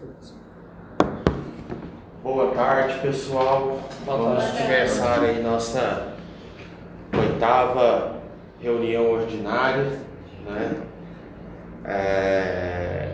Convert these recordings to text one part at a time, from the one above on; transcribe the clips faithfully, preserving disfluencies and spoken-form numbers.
Boa tarde, pessoal. Vamos começar aí nossa oitava reunião ordinária, né? É...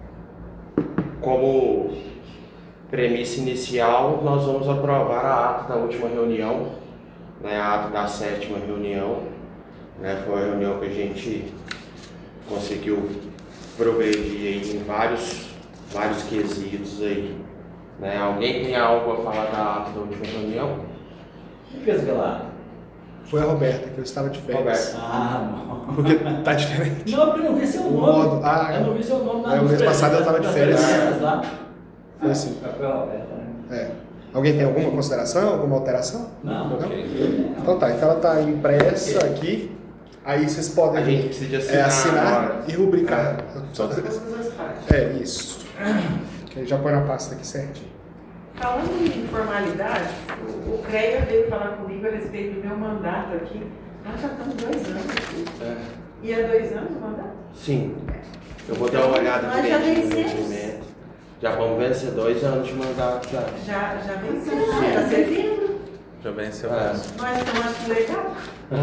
Como premissa inicial, nós vamos aprovar a ata da última reunião, né? A ata da sétima reunião, né? Foi a reunião que a gente conseguiu progredir aí em vários, vários quesitos aí. Né? Alguém tem algo a falar da ata da última reunião? Quem fez aquela ata? Foi a Roberta, que eu estava de férias. Roberta. Ah, não. Porque tá diferente. Não, porque eu não vi seu O nome. modo- ah, eu não vi seu nome na é, o mês lista. passado eu estava de Das férias. férias lá. Foi assim. Ah, foi a Roberta, né? É. Alguém tem alguma consideração, alguma alteração? Não, Não? ok. Então tá, então ela está impressa aqui. Aí vocês podem A gente precisa assinar, é, assinar agora. e rubricar. Todas as partes. É, isso. Que aí já põe na pasta aqui certinho. Falando em informalidade, o, o CREA veio falar comigo a respeito do meu mandato aqui. Nós já estamos dois anos aqui. É. E há dois anos o mandato? Sim. Eu vou dar uma olhada Nós já direitinho no vencemos. regimento. Já vamos vencer dois anos de mandato já. Já, já venceu, está servindo. Já venceu É. essa. Nós estamos achando legal.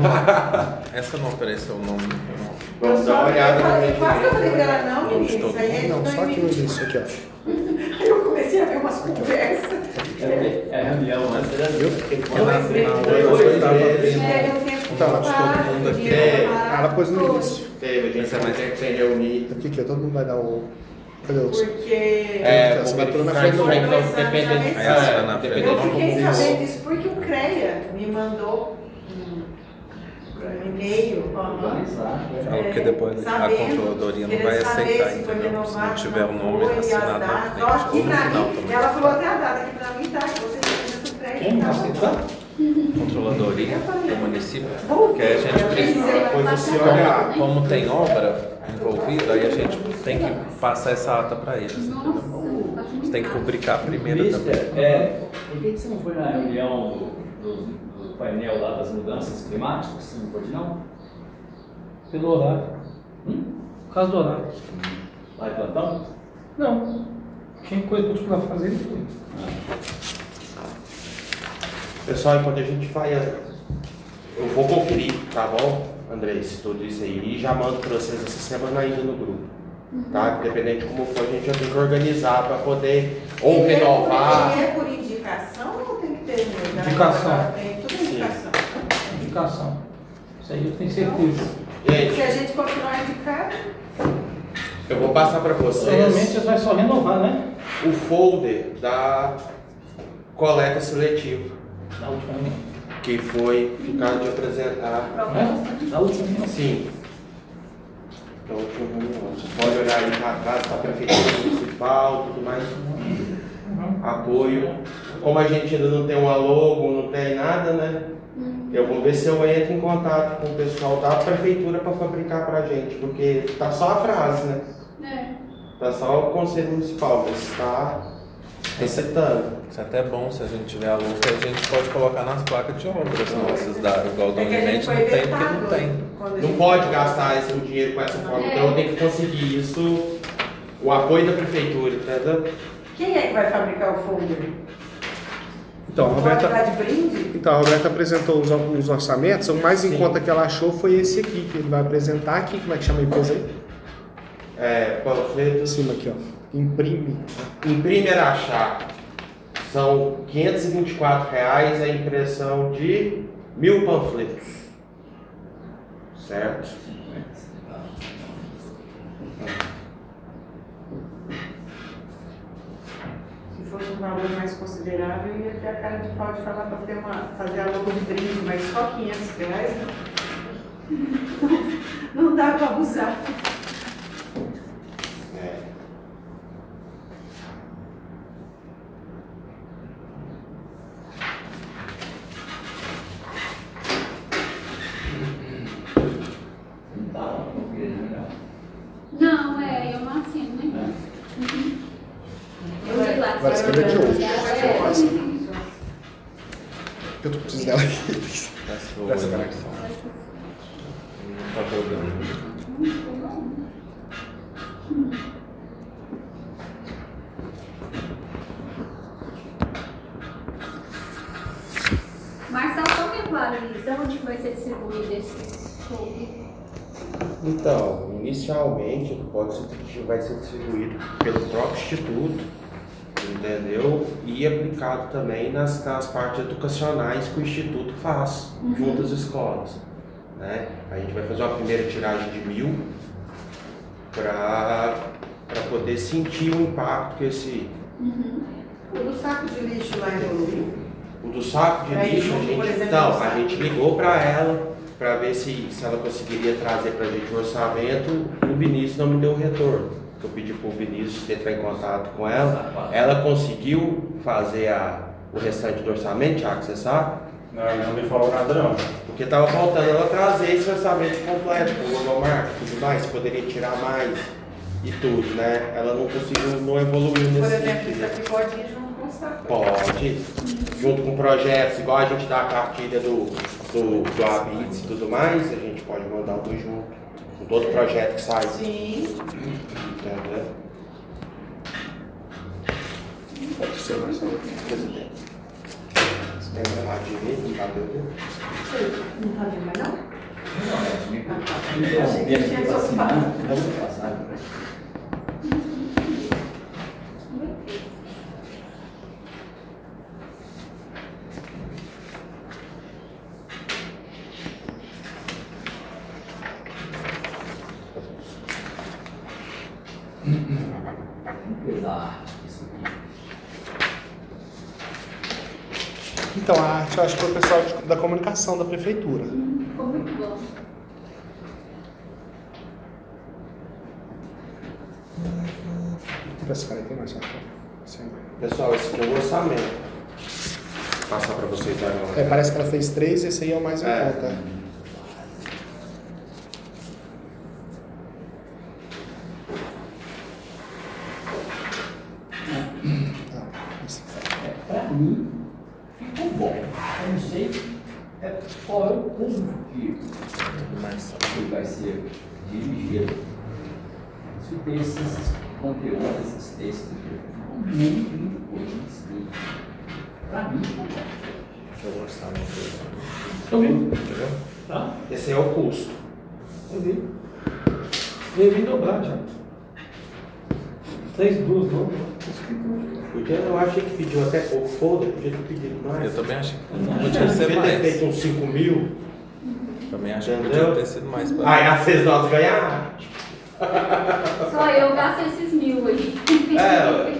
Essa não apareceu o nome. Não. Vamos dar uma olhada no Eu quase que eu falei pra regimento. ela, não, Não, menina, isso aí é de Não, só aqui no dois mil e vinte. início, aqui, ó. Aí eu comecei a ver umas conversas. É, é a reunião, mas você já viu? Eu Na- lembrei na de outra dois eu tava meses. vendo É, eu tenho que Então, preparar, todo mundo eu aqui. tinha É, preparado ela pôs no tudo. início. Teve, a gente Essa é vai mais- ter que se reunir. Aqui, aqui, ó, todo mundo vai dar o... Cadê os... Porque É, Essa vou vai tudo na verificar frente isso do aí, nome. então, Dois anos dependendo já de venceu. Aí essa na dependendo frente. eu de fiquei como sabendo for. disso porque o CREA me mandou um um e-mail falando. Fala que depois a controladoria não vai aceitar, entendeu? Se não tiver o nome assinado na frente, ou no final também. Ela falou até a data aqui pra mim, tá? Que você precisa do CREA. Quem tá não bom. aceitou? Controladoria do município, Vou que a gente ver, precisa. eu Depois vou você passar. olha. Como, como tem obra envolvida, aí a gente tem que passar essa ata para eles, entendeu? Você tem que publicar primeiro Mister, também. é, por que que você não foi na reunião do, do, do painel lá das mudanças climáticas? Você não pôde não? Pelo horário. Hum? Por causa do horário. Lá em plantão? Não. Tinha coisa pra eu pra fazer e foi. Pessoal, enquanto a gente vai, eu vou conferir, tá bom, Andrés, tudo isso aí. E já mando para vocês essa semana ainda no grupo. Tá? Independente de como for, a gente já tem que organizar para poder ou Ele é por- renovar. Ele é por indicação ou tem que ter? né? Indicação. Tem tudo Sim. indicação. Indicação. Isso aí eu tenho certeza. Se Gente, a gente continuar indicado, eu vou passar para Provavelmente vocês você vai só renovar, né? o folder da coleta seletiva, Na última reunião. que foi ficado de apresentar. É? Na última reunião. Sim. Da última reunião. Você pode olhar aí para trás, para a prefeitura municipal, tudo mais. Apoio. Como a gente ainda não tem uma logo, não tem nada, né? Eu vou ver se eu entro em contato com o pessoal da prefeitura para fabricar pra gente, porque tá só a frase, né? Tá só o conselho municipal, mas tá recitando. Isso é até bom, se a gente tiver a luta, a gente pode colocar nas placas de obras nossas, da, igual do é que a gente Unimed, foi não tem porque vetado não tem. quando a Não gente- pode gastar esse o dinheiro com essa forma, então eu tenho que conseguir isso, o apoio da prefeitura, entendeu? Quem é que vai fabricar o folder? Então, a Pode Roberta... dar de brinde? Então, a Roberta apresentou os, os orçamentos, o mais em Sim. conta que ela achou foi esse aqui, que ele vai apresentar aqui. Como é que chama a empresa aí? É, Em panfletos. cima aqui, ó. Imprime. Imprime Araxá. São quinhentos e vinte e quatro reais a impressão de mil panfletos. Certo? Se fosse um valor mais considerável, eu ia ter a cara de pau de falar para ter uma, fazer a logo de brinde, mas só quinhentos reais, não, não dá para abusar. É. Não tá lá, não queria, né? Não, é, eu não assino, né? Uhum. Eu vi lá. Vai escrever de hoje. É. Eu tô precisando dela aqui. Essa Dessa conexão. Não tá jogando. localiza? Onde vai ser distribuído esse show? Então, inicialmente pode ser, vai ser distribuído pelo próprio Instituto, entendeu? E aplicado também nas, nas partes educacionais que o Instituto faz, uhum. junto às escolas. Né? A gente vai fazer uma primeira tiragem de mil para poder sentir o impacto que esse... Uhum. O do saco de lixo lá evoluiu? O do saco de Aí, lixo, a por gente, exemplo, então, saco a gente ligou para ela para ver se, se ela conseguiria trazer para a gente o orçamento. O Vinícius não me deu o retorno. Eu pedi para o Vinícius entrar em contato com ela. Ela conseguiu fazer a, o restante do orçamento, Thiago, você sabe? Não, não me falou nada não. Porque estava faltando ela trazer esse orçamento completo com o logomarca e tudo mais, poderia tirar mais e tudo, né? Ela não conseguiu, não evoluiu nesse Por exemplo, sentido. isso aqui pode ir junto com o saco. Pode, junto com projetos, igual a gente dá a cartilha do, do, do Habits e tudo mais, a gente pode mandar tudo junto, com todo projeto que sai. Sim. Entendeu? Pode ser mais um. Presidente. Você tem que falar de mim, não tá vendo? Não tá vendo mais não? Não, é, me Ah, achei que tinha me ocupado. não vou passar. Pesar isso aqui. Então, a arte eu acho que foi o pessoal de- da comunicação da prefeitura. Ficou muito bom. Esse cara tem mais, Sim. Pessoal, esse aqui é o orçamento. Vou passar para vocês agora. É, parece que ela fez três, esse aí é o mais em É. conta. É, pra mim, ficou bom. Eu não sei é, qual é o público que que vai ser dirigido. Se tem esses conteúdos, esses textos, ficou muito, muito coisa escrito. Pra mim, ficou bom. Eu vou gostar muito. Eu vi. Entendeu? Tá? Esse é o custo. Eu vi. Eu vi dobrar já. Três duas, não? Porque eu achei que pediu até pouco, foda, podia ter pedido mais. Eu também achei que Não, podia ser Podia ter feito mais. uns cinco mil. Também acho que Entendeu? podia ter sido mais. pra- Aí às vezes nós ganhamos. Só eu gasto esses mil aí. É,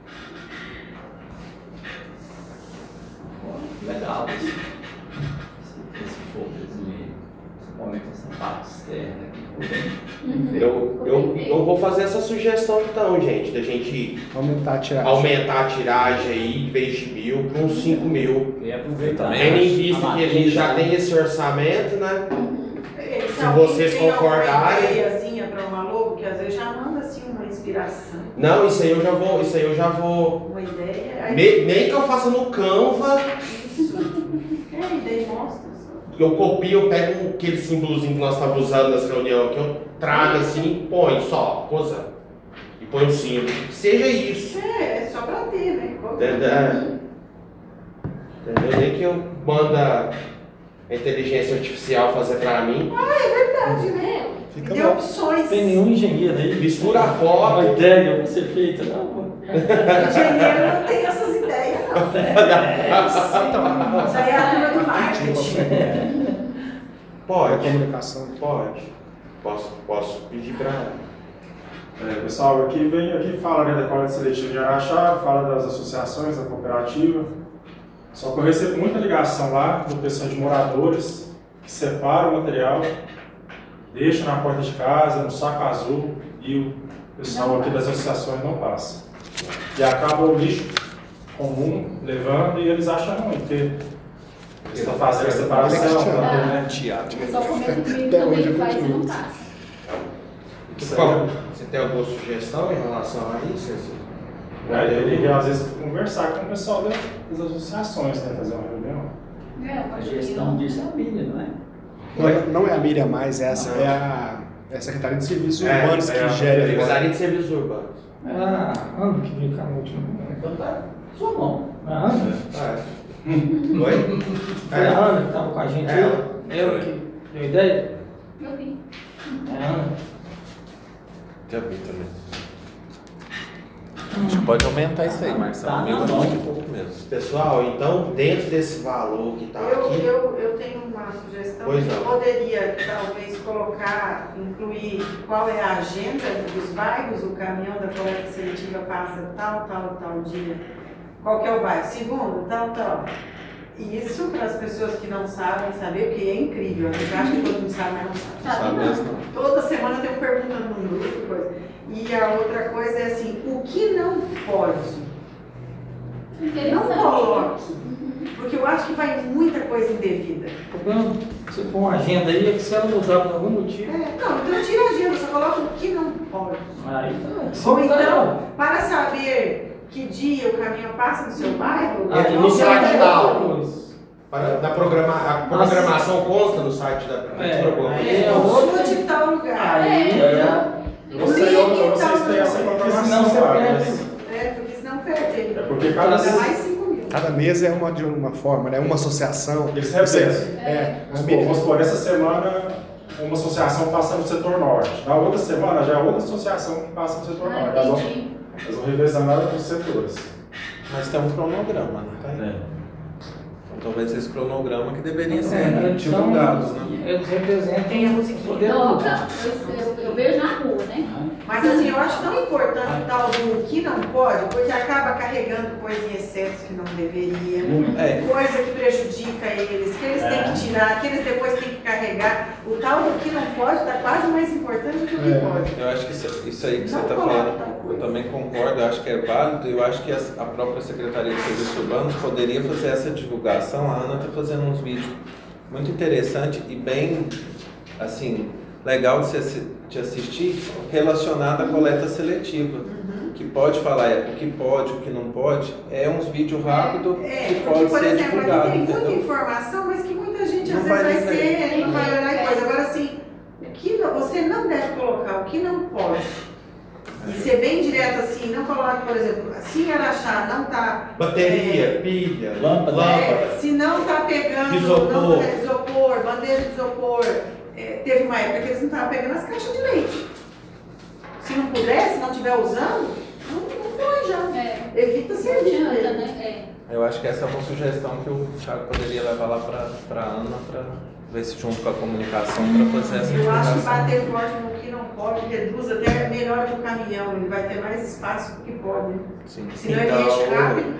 Legal esse, esse, esse folderzinho, principalmente essa parte externa aqui, ficou bem. Uhum. eu, eu, eu vou fazer essa sugestão então, gente, da gente Aumentar a tiragem. aumentar a tiragem aí, em vez de mil, para uns cinco mil. E aproveitar. Também Tendo em acho. vista que a gente já tem esse orçamento, né? Se, Se vocês concordarem. Uma ideiazinha para uma logo, que às vezes já manda assim uma inspiração. Não, isso aí eu já vou, isso aí eu já vou. Uma ideia. Aí, Me- nem que eu faça no Canva, isso. É, ideia e mostra só. eu copio, eu pego aquele símbolozinho que nós estávamos usando nas reuniões, que eu trago assim e ponho só, coisa. E põe o símbolo. Que seja isso. É, é só para ter, né? Entendeu? Entendeu? Nem que eu manda a inteligência artificial fazer pra mim. Verdade, né? Fica Deu bom. opções. Não tem nenhum engenheiro aí. Mistura a Uma foto. ideia vai ser feita, não. Engenheiro não tem essas ideias, não. Isso aí é a turma do marketing. Da Pode, comunicação. pode. Posso, posso pedir pra ela. É, pessoal, aqui vem, aqui fala, né, da coleta seletiva de Araxá, fala das associações, da cooperativa. Só que eu recebo muita ligação lá do pessoal de moradores que separa o material, deixa na porta de casa, no saco azul, e o pessoal aqui das associações não passa. E acaba o lixo comum levando e eles acham ruim, porque eles estão fazendo a separação, tá, né? Teatro. Só comendo comigo Até hoje também eu faz e continuo. não passa. Isso Qual? aí. Você tem alguma sugestão em relação a isso? Assim? Aí eu liguei, às vezes, conversar com o pessoal das das associações, né? Fazer uma reunião. É, eu A acho que gestão não. disso é a Bíblia, não é? Não é, não é a Miriam mais, essa é a, é a Secretaria de Serviços É, Urbanos é que a gera agora. Secretaria de Serviços Urbanos. Ah, Ana que veio cá no último. Então tá, sua mão. Ah, Ana? É. Oi? Foi a Ana que estava com a gente. É. Eu que deu ideia? Eu vi. É a Ana. Já vi também. Acho que pode aumentar isso aí, Marcelo. Tá, Mil é não. muito pouco mesmo. Pessoal, então, dentro desse valor que está Eu, aqui, eu, eu tenho uma sugestão. Pois que não. poderia talvez colocar, incluir qual é a agenda dos bairros, o caminhão da coleta seletiva passa tal, tal, tal dia. Qual que é o bairro? Segundo, tal, tal. Isso para as pessoas que não sabem saber, porque é incrível. A gente acha que todo mundo sabe, mas não sabe. Sabe Sabe não. mesmo? Toda semana tem um perguntando no grupo, coisa. E a outra coisa é assim, o que não pode? Não Interessante. coloque. Porque eu acho que vai muita coisa indevida. O problema, se for uma agenda aí, é que se ela mudar por algum motivo. É, não, então tira a agenda, só coloca o que não pode. Aí tá. Se Ou mudar, então, para saber que dia o caminhão passa no seu bairro, Ah, é no não site sei. tal. Para, na programa, a programação consta no site da prefeitura? É, alguma aí coisa? é O outra- chute de tal lugar. Aí É. já. Eu não sei, eu, eu não sei se tem essa Porque senão programação você lá, perde. mas É, porque senão perde ele. é porque cada Ainda mais cinco mil. Cada mesa é uma de uma forma, né? Uma associação. eles revezam. É, a Vamos supor, mesa. vamos supor, essa semana uma associação passa no setor norte. Na outra semana já é outra associação que passa no setor Ah, norte. Elas vão, entendi. elas vão revezando os setores. Mas tem um cronograma, não tem? Então talvez esse cronograma que deveria ser É, eles divulgado, são- né? Eles representam Tem a musiquinha. o poder Toca, público. eu, eu, eu vejo na rua, né? Mas assim, eu acho tão importante o tal do que não pode, porque acaba carregando coisa em excesso que não deveria, É. coisa que prejudica eles, que eles têm que tirar, que eles depois têm que carregar. O tal do que não pode está quase mais importante do que o que É. pode. Eu acho que isso, isso aí que você Não está coloca falando, tal eu coisa. também concordo, eu acho que é válido. Eu acho que as- a própria Secretaria de Serviços Urbanos poderia fazer essa divulgação. A Ana está fazendo uns vídeos muito interessantes e bem, assim, legal de se assi- de assistir, relacionado à coleta seletiva. Que pode falar é, o que pode, o que não pode, é uns vídeos rápidos É, que porque, pode por ser exemplo, divulgado, aqui tem muita entendeu? informação, mas que muita gente Não às vezes vai vai ver. ser, não vai olhar e É. coisa. Agora assim, o que não- você não deve colocar, o que não pode. E ser bem direto assim, não coloque, por exemplo, se em Araxá não está. Bateria, pilha, Lâmpada. lâmpada. Se não está pegando Isopor. não, é, isopor, bandeja de isopor, é, teve uma época que eles não estavam pegando as caixas de leite. Se não puder, se não estiver usando, não, não põe já. É. Evita Não servir. adianta, né? Eu acho que essa é uma sugestão que o Thiago poderia levar lá para a Ana, para ver se junto com a comunicação, para fazer essa Eu acho que divulgação. bater forte no que não pode reduz até melhor que o caminhão, ele vai ter mais espaço do que pode. Sim. Senão ele enche rápido.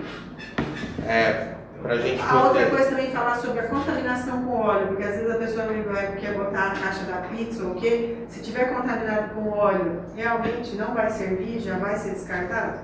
É, pra gente A outra poder. coisa também falar sobre a contaminação com óleo, porque às vezes a pessoa não vai- quer botar a caixa da pizza ou o quê, se tiver contaminado com óleo, realmente não vai servir, já vai ser descartado?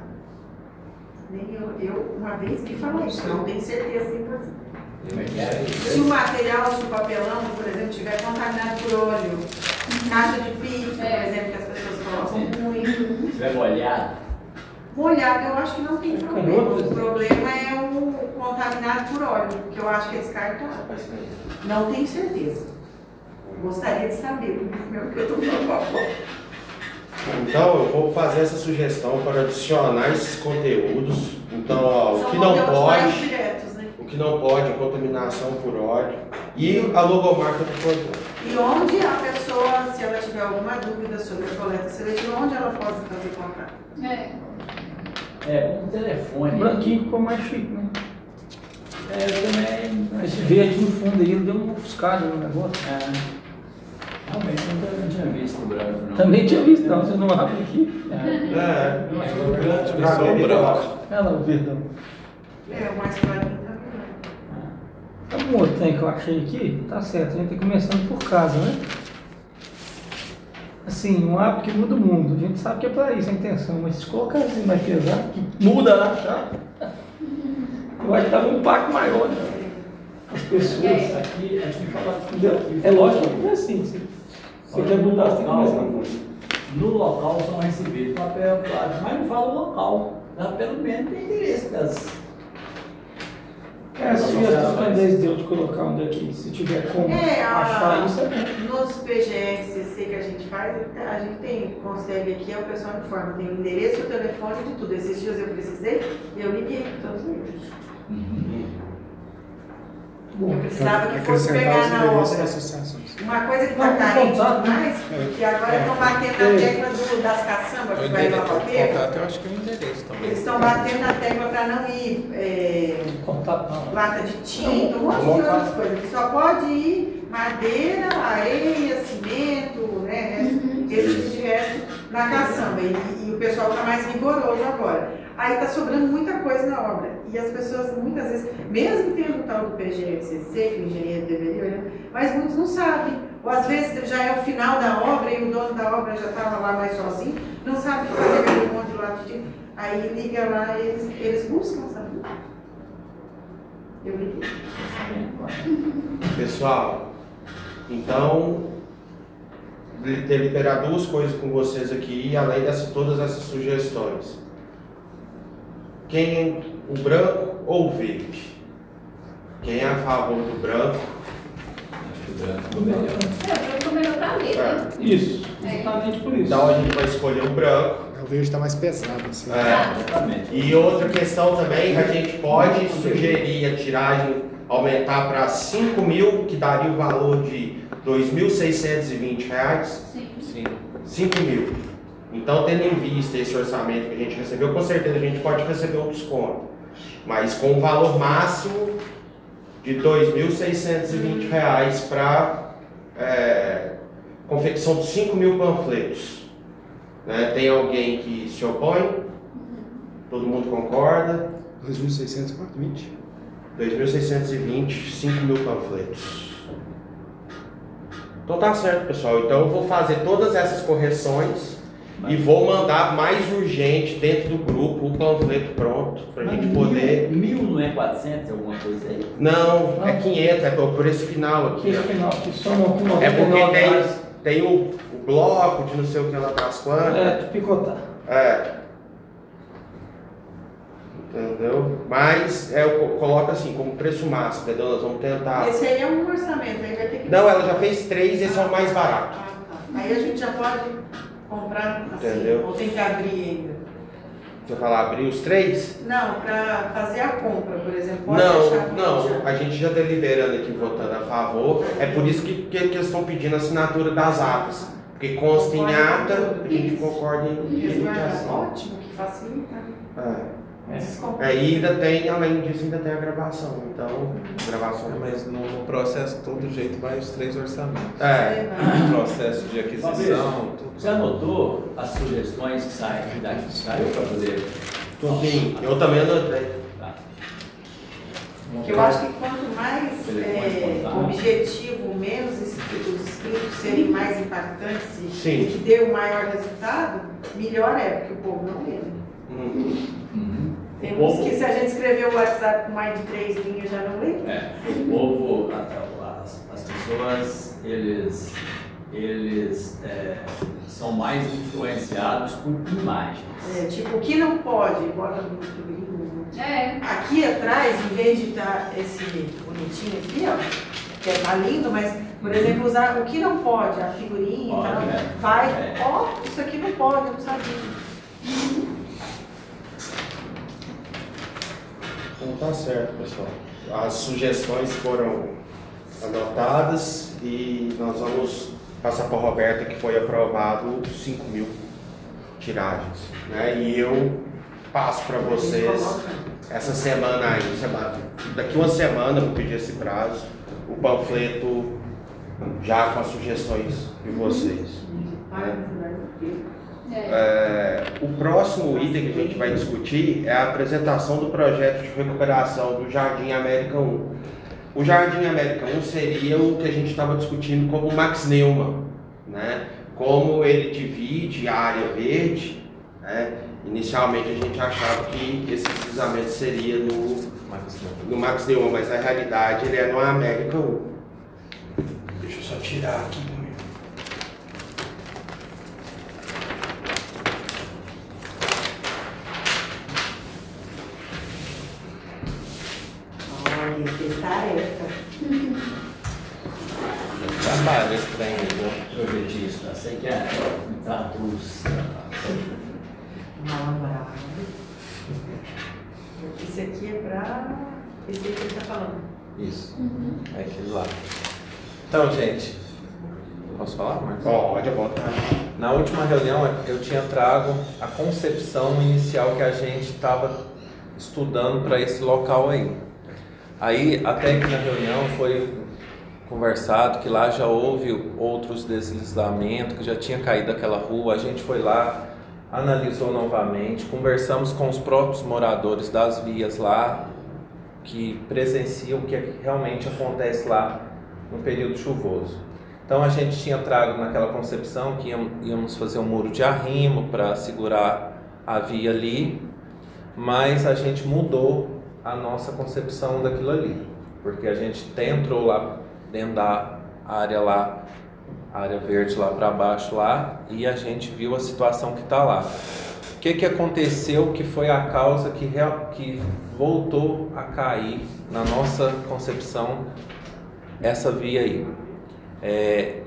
Nem eu, eu uma vez que falar isso, não tenho certeza cem por cento. Se o material, se o papelão, por exemplo, estiver contaminado por óleo, caixa de pizza, por exemplo, que as pessoas colocam muito, Se tiver molhado, molhado eu acho que não tem problema. outras, O né? problema é o contaminado por óleo, que eu acho que é descartável. Não tenho certeza. Gostaria de saber, por isso mesmo que eu estou falando. Então, eu vou fazer essa sugestão para adicionar esses conteúdos. Então, ó, o São que não conteúdos mais pode, diretos, né? o que não pode, contaminação por óleo e a logomarca do produto. E onde a pessoa, se ela tiver alguma dúvida sobre a coleta seletiva, onde ela pode fazer contato? É. é um telefone. O branquinho ficou mais chique, né? É, também. Esse verde no fundo aí, ele deu uma ofuscada no negócio. É. Realmente eu não tinha visto o branco, não. Também tinha visto, não, você não abre aqui. É. É, Não, é é verdade. Só o branco. Olha lá o verdão. É, o mais clarinho tá melhor. Tá um outro trem que eu achei aqui, tá certo, a gente tem começando por casa, né? Assim, um hábito que muda o mundo, a gente sabe que é pra isso a intenção, mas se colocar assim mais pesado, que muda lá, tá? Eu acho que dá um impacto maior, né? As pessoas. Aqui, aqui fala Entendeu? É lógico que é assim, se você quer mudar, você tem que começar por no local são recebidos papel, claro, mas não fala o local. Dá pelo menos tem interesse das. É, se as dependências deu de colocar onde é que, se tiver como É, achar a, isso, é bom. nos P G S C C que a gente faz, a gente tem, consegue aqui, é o pessoal informa, tem o endereço, o telefone de tudo. Esses dias eu precisei e eu liguei para todos eles. Eu precisava que fosse Acrescentar pegar os na endereços obra. das associações. Uma coisa que Não, está com carente contato, demais, né? que agora É. estão batendo na tecla do, das caçambas O que vai endereço, no o roteiro. contato, eu acho que é o endereço também. Eles estão batendo na tecla para não ir é, Contato não. lata de tinta, um monte de outras coisas. Que só pode ir madeira, areia, cimento, né? Esse tipo de resto na caçamba. E, e o pessoal está mais rigoroso agora. Aí está sobrando muita coisa na obra. E as pessoas, muitas vezes, mesmo tendo o tal do P G F C C, que o engenheiro deveria olhar, mas muitos não sabem. Ou às vezes já é o final da obra e o dono da obra já estava lá mais sozinho, não sabe o que fazer com aquele monte de lado de tinta. Aí liga lá e eles, eles buscam, sabe? Eu liguei. Pessoal, então, ter liberar duas coisas com vocês aqui, além de todas essas sugestões. Quem é o branco ou o verde? Quem é a favor do branco? É, eu tô melhor pra ler, né? É. Isso, exatamente por isso. Então a gente vai escolher o branco. O verde está mais pesado, assim. É. Exatamente. E outra questão também, a gente pode sugerir a tiragem aumentar para cinco mil, que daria o valor de dois mil seiscentos e vinte reais. Sim. Sim. cinco mil. Então, tendo em vista esse orçamento que a gente recebeu, com certeza a gente pode receber um desconto. Mas com o valor máximo de dois mil seiscentos e vinte reais para é, confecção de cinco mil panfletos. Né? Tem alguém que se opõe? Todo mundo concorda? dois mil e seiscentos e vinte? dois mil seiscentos e vinte, cinco mil panfletos. Então tá certo, pessoal. Então eu vou fazer todas essas correções e vou mandar mais urgente dentro do grupo o panfleto pronto pra Mas gente mil- poder. Mil não é quatrocentos, alguma coisa aí? Não, é quinhentos, é por por esse final aqui. Esse ó. final que somam com É noventa e nove porque reais. tem, tem o, o bloco de não sei o que lá das quantas. É, de picotar. É. Entendeu? Mas é, eu co- coloco assim, como preço máximo, entendeu? Nós vamos tentar. Esse aí é um orçamento, aí vai ter que... Não, ela já fez três, esse é o mais barato. Ah, tá. Aí a gente já pode comprar assim, Entendeu? ou tem que abrir ainda. Você falar abrir os três? Não, para fazer a compra, por exemplo, pode Não, deixar não, já. a gente já está deliberando aqui, votando a favor. É por isso que, que eles estão pedindo a assinatura das atas. Porque consta em ata, a gente concorda em Resguardar. limitação. Ótimo, que facilita. É. Desculpa. É, e ainda tem, além disso, ainda tem a gravação. Então, gravação. Mas no, no processo, todo jeito, vai os três orçamentos. É, Processo de aquisição, tudo. Você anotou as sugestões que saem daqui que saiu para poder. sim, eu também anotei. Tá. Que eu acho que quanto mais Telefone, é, contato. objetivo, menos escritos, os escritos serem mais impactantes e Sim. que dê o maior resultado, melhor é, porque o povo não lê. né? Uhum. Uhum. Tem O uns povo- que se a gente escrever o WhatsApp com mais de três linhas já não lê. É, o povo, a- as, as pessoas, eles, eles é, são mais influenciados por imagens. É, tipo, o que não pode, bota no figurino. É. Aqui atrás, em vez de estar esse bonitinho aqui, ó, que tá lindo, mas, por exemplo, usar o que não pode, a figurinha e Pode, tal, né? vai, É. ó, isso aqui não pode, eu não sabia. Então tá certo, pessoal. As sugestões foram anotadas e nós vamos passar para a Roberta que foi aprovado cinco mil tiragens. Né? E eu passo para vocês essa semana aí, semana, daqui uma semana eu vou pedir esse prazo, o panfleto já com as sugestões de vocês. É. É, o próximo item que a gente vai discutir é a apresentação do projeto de recuperação do Jardim América um. O Jardim América um seria o que a gente estava discutindo como Max Neumann, né? Como ele divide a área verde, né? Inicialmente a gente achava que esse deslizamento seria no, no Max Neumann, mas na realidade ele é no América um. Deixa eu só tirar aqui. Olha, fez tarefa. Trabalho esse trem aí, né? Projetista, sei que é traduz. Malandrado. Esse aqui é pra... Esse aqui que ele tá falando. Isso, Uhum. é aquele lá. Então, gente, posso falar, Marcos? Pode, botar. Na última reunião eu tinha trago a concepção inicial que a gente estava estudando para esse local aí. Aí, até que na reunião foi conversado que lá já houve outros deslizamentos, que já tinha caído aquela rua. A gente foi lá, analisou novamente, conversamos com os próprios moradores das vias lá, que presenciam o que realmente acontece lá no período chuvoso. Então a gente tinha trago naquela concepção que íamos fazer um muro de arrimo para segurar a via ali, mas a gente mudou a nossa concepção daquilo ali, porque a gente até entrou lá dentro da área lá, área verde lá para baixo lá, e a gente viu a situação que está lá. O que que aconteceu que foi a causa que, real, que voltou a cair na nossa concepção essa via aí? É,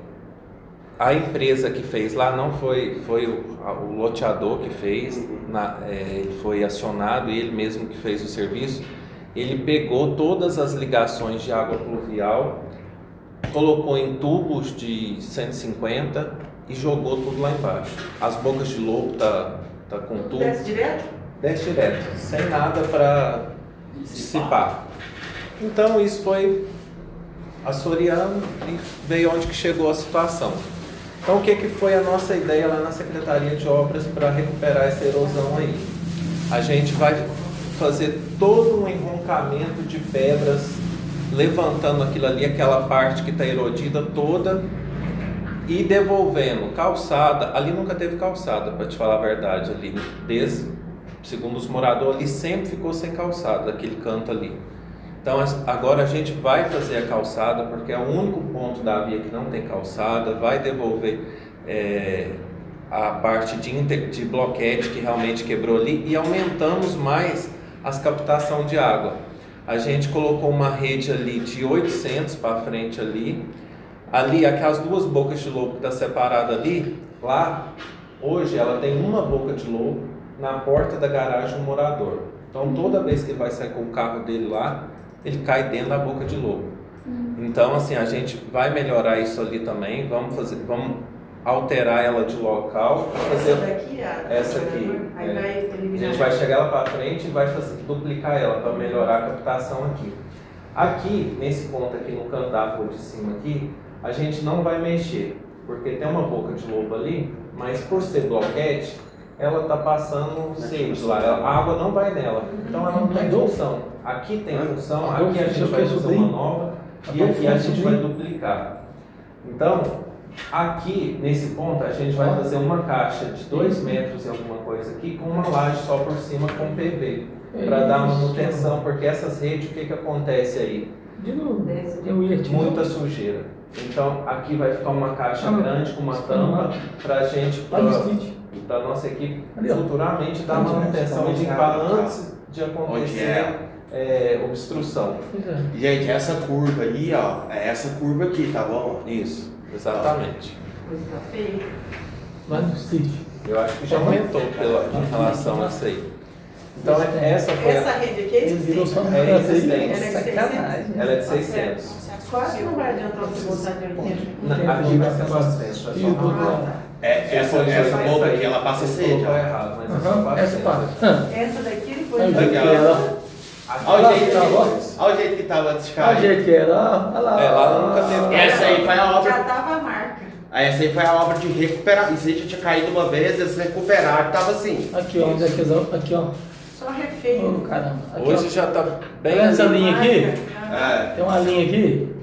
a empresa que fez lá não foi, foi o, o loteador que fez, na, é, ele foi acionado, ele mesmo que fez o serviço. Ele pegou todas as ligações de água pluvial, colocou em tubos de cento e cinquenta e jogou tudo lá embaixo. As bocas de lobo tá, tá com tubo. Desce direto? Desce direto, sem nada para dissipar. Então isso foi assoreando e veio onde que chegou a situação. Então o que, que foi a nossa ideia lá na Secretaria de Obras para recuperar essa erosão aí? A gente vai fazer todo um enroncamento de pedras, levantando aquilo ali, aquela parte que está erodida toda, e devolvendo calçada. Ali nunca teve calçada, para te falar a verdade, ali desde, segundo os moradores, ali sempre ficou sem calçada, aquele canto ali. Então agora a gente vai fazer a calçada, porque é o único ponto da via que não tem calçada, vai devolver é, a parte de, inter, de bloquete que realmente quebrou ali, e aumentamos mais as captação de água. A gente colocou uma rede ali de oitocentos para frente ali, ali aquelas duas bocas de lobo que está separada ali, lá, hoje ela tem uma boca de lobo na porta da garagem do morador. Então toda vez que ele vai sair com o carro dele lá, ele cai dentro da boca de lobo. Então assim, a gente vai melhorar isso ali também, vamos fazer, vamos alterar ela de local. Fazer Essa daqui, a, essa aqui. Aí É. vai A eliminar. gente vai chegar lá para frente e vai fazer, duplicar ela para melhorar a captação aqui. Aqui, nesse ponto aqui no canto da rua de cima aqui, a gente não vai mexer, porque tem uma boca de lobo ali, mas por ser bloquete, ela está passando seco lá, a água não vai nela, então ela não tem função. Aqui tem função, aqui a gente vai fazer uma nova e aqui a gente vai duplicar. Então, aqui nesse ponto a gente vai fazer uma caixa de dois metros e alguma coisa aqui com uma laje só por cima com P V, para dar manutenção, porque essas redes, o que que acontece aí? De novo, tem um erro. Muita sujeira. Então aqui vai ficar uma caixa Ah, grande com uma tampa para a gente, Lá no street. para a nossa equipe Ali, ó. futuramente dar Onde é? manutenção e Onde é? limpar antes de Onde acontecer é? é, obstrução. Pois é. Gente, essa curva aí, ó, é essa curva aqui, tá bom? Isso, exatamente. Coisa tá feia. Lá no street. Eu acho que já aumentou pela, em relação a isso aí. Então essa foi Essa a, rede aqui é Eles viram só existente. no É canto aí. existente. Ela é de Sacanagem. ela é de seiscentos. Quase que não vai adiantar você botar de oitenta. Na- Aqui vai ser quatrocentos. é só E o do uma- lado? É, essa, essa boca aqui, ela passa Você sede, colocou ó. errado, mas é só Aham, essa quatrocentos. parte. Essa daqui ele foi. Olha o jeito que Legal. era. Olha o jeito, Tá bom? olha o jeito que tava antes de Olha o cair. jeito que era. Olha lá. É, lá nunca teve. Essa aí foi a Já obra. tava a marca. Essa aí foi a obra de recuperar. Isso aí já tinha caído uma vez, eles recuperaram, tava assim. Aqui, ó. Onde é que eles... Aqui, ó. Só refeito. Oh, caramba. Aqui, Hoje ó. já está bem. Tá vendo essa linha aqui? É. Tem uma linha aqui.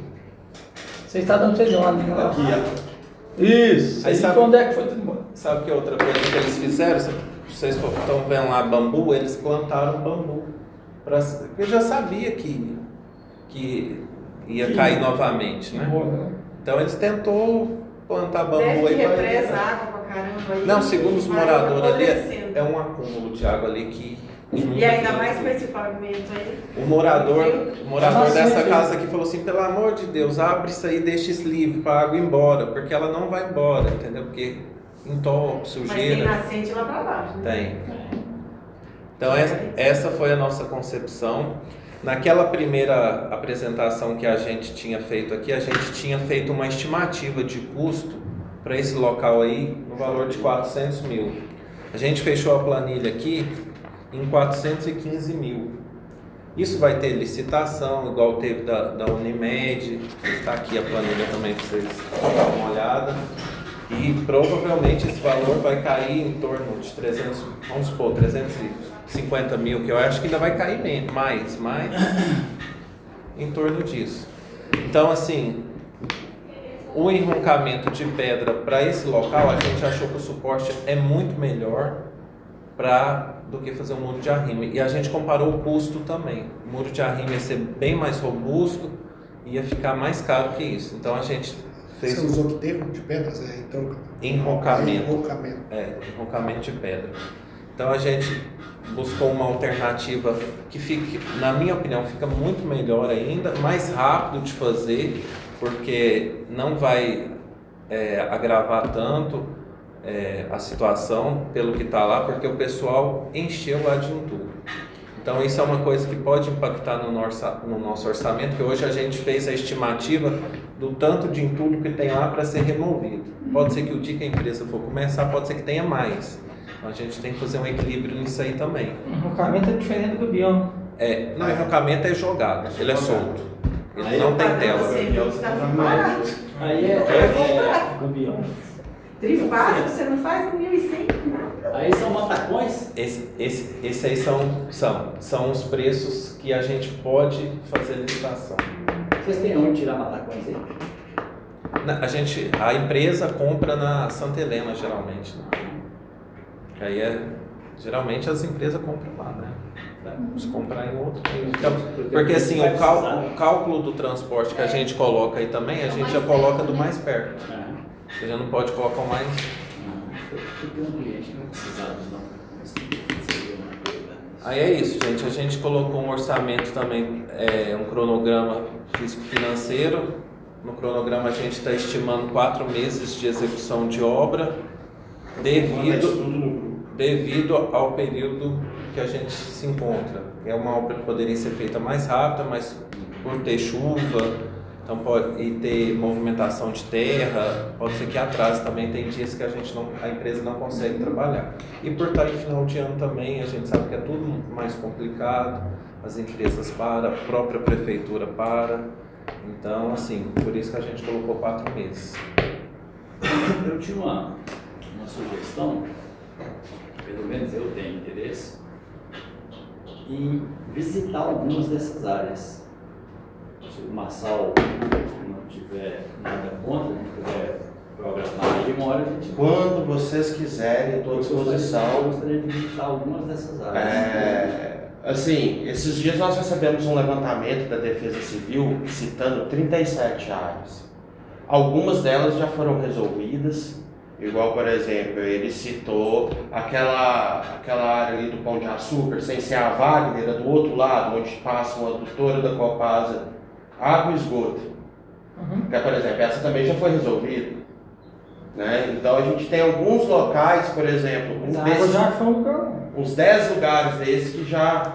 Você está dando pra vocês uma linha lá. Aqui, ó. Isso. Aí Aí sabe- foi onde é que foi tudo embora. Sabe que outra coisa que eles fizeram? Se vocês estão vendo lá bambu, eles plantaram bambu. Pra, eu já sabia que, que ia cair novamente, né? Então eles tentou plantar bambu Deve que aí. vai- represa água pra caramba aí. Não, segundo os Vai moradores ali, é, apodrecendo. é um acúmulo de água ali que. E ainda mais com esse pavimento aí. O morador, o morador Nossa, dessa gente. casa aqui falou assim, pelo amor de Deus, abre isso aí e deixa isso livre para a água ir embora, porque ela não vai embora, entendeu? Porque entope, Mas tem sujeira. nascente lá pra baixo, né? Tem. Então essa, essa foi a nossa concepção. Naquela primeira apresentação que a gente tinha feito aqui, a gente tinha feito uma estimativa de custo para esse local aí no valor de quatrocentos mil. A gente fechou a planilha aqui em quatrocentos e quinze mil. Isso vai ter licitação, igual teve da, da Unimed, está aqui a planilha também para vocês darem uma olhada. E provavelmente esse valor vai cair em torno de trezentos, vamos supor, trezentos e cinquenta mil, que eu acho que ainda vai cair menos, mais, mais, em torno disso. Então, assim, o enroncamento de pedra para esse local, a gente achou que o suporte é muito melhor pra, do que fazer um muro de arrime. E a gente comparou o custo também. O muro de arrime ia ser bem mais robusto e ia ficar mais caro que isso. Então, a gente fez... Você usou que termo de pedras? É, então... Enroncamento. Enroncamento. É, enroncamento de pedra. Então, a gente buscou uma alternativa que fique, na minha opinião, fica muito melhor ainda, mais rápido de fazer, porque não vai é, agravar tanto é, a situação pelo que está lá, porque o pessoal encheu lá de entulho. Então isso é uma coisa que pode impactar no nosso, no nosso orçamento, que hoje a gente fez a estimativa do tanto de entulho que tem lá para ser removido. Pode ser que o dia que a empresa for começar, pode ser que tenha mais. Então a gente tem que fazer um equilíbrio nisso aí também. O enrocamento é diferente do gabião. É, não, o enrocamento é jogado, ele é solto. Ele Aí não tem tá tela. você, tá muito barato. Aí é, é, é gabião. Trifásico, você não faz mil e cem. Aí são matacões? Esse, esse, esse aí são, são, são os preços que a gente pode fazer licitação. Vocês têm onde tirar matacões aí? Na, a, gente, a empresa compra na Santa Helena, geralmente. Né? Aí é, geralmente as empresas compram lá, né? Vamos comprar em outro. Então, porque assim, o, cal, o cálculo do transporte que a gente coloca aí também, a gente já coloca do mais perto. Você já não pode colocar o mais... Eu tenho um cliente que não precisava, não. Aí é isso, gente. A gente colocou um orçamento também, é, um cronograma físico-financeiro. No cronograma a gente está estimando quatro meses de execução de obra devido, devido ao período que a gente se encontra. É uma obra que poderia ser feita mais rápida, mas por ter chuva, então pode e ter movimentação de terra, pode ser que atrase também. Tem dias que a gente não, a empresa não consegue trabalhar. E por estar em final de ano também, a gente sabe que é tudo mais complicado. As empresas param, a própria prefeitura para. Então, assim, por isso que a gente colocou quatro meses. Eu tinha uma, uma sugestão, pelo menos eu tenho interesse, em visitar algumas dessas áreas. Se o Marçal não tiver nada contra, não puder programar aí, uma hora a gente... Quando vocês quiserem, estou à disposição. Eu gostaria de visitar algumas dessas áreas. É, assim, esses dias nós recebemos um levantamento da Defesa Civil citando trinta e sete áreas. Algumas delas já foram resolvidas, igual, por exemplo, ele citou aquela, aquela área ali do Pão de Açúcar, sem ser a Wagner, do outro lado, onde passa uma adutora da Copasa, água e esgoto. Uhum. Que, por exemplo, essa também já foi resolvida. Né? Então a gente tem alguns locais, por exemplo, uns, desses, uns dez lugares desses que já,